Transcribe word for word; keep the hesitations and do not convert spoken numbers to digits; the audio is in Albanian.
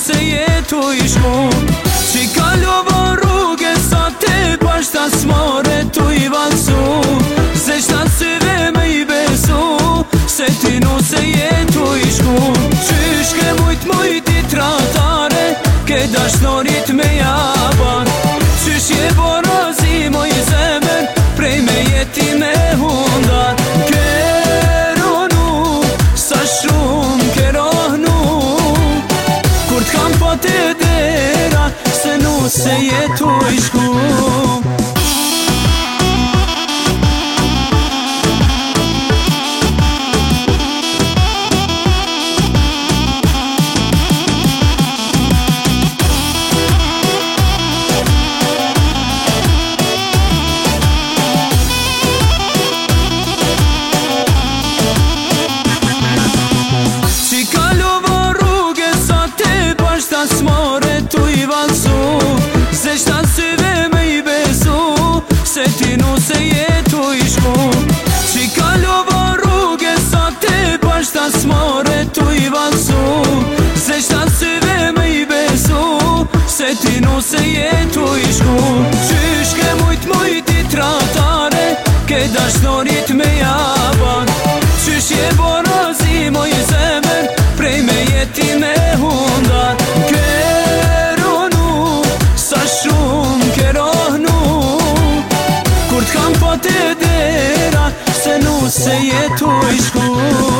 se jetu i shku Qi kalova rrugë sa te pashta s'more tu i valsu Se shta syve me i besu Se ti nu se jetu i shku Qysh ke mujt mujt i tratare Ke dashnorit me jaban Qysh je borazi moj zemer Prej me jeti me hundar Keronu sa shumë kerohnu Kur t'kam pa te dera Se nu se jetu i shku S'more tu i valsu Se shtan syve me i besu Se ti nu se jetu i shku Qi kalova rrugë sa te pashta s'more tu i valsu Se shtan syve me i besu Se ti nu se jetu i shku Qysh ke mujt mujt i tratare Ke dashnorit me jaban Qysh je borazi moj zemer Prej me jeti me hundar Keronu sa shumë kerohnu Kur t'kam pa te dera Se nu se jetu i shku